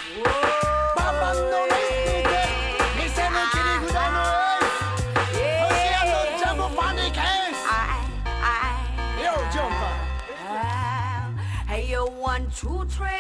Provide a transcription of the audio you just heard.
バンバンのレースで店の切り札のエース星屋のジャムパニケース Yo, jumper. Hey, yo, 1, 2, 3.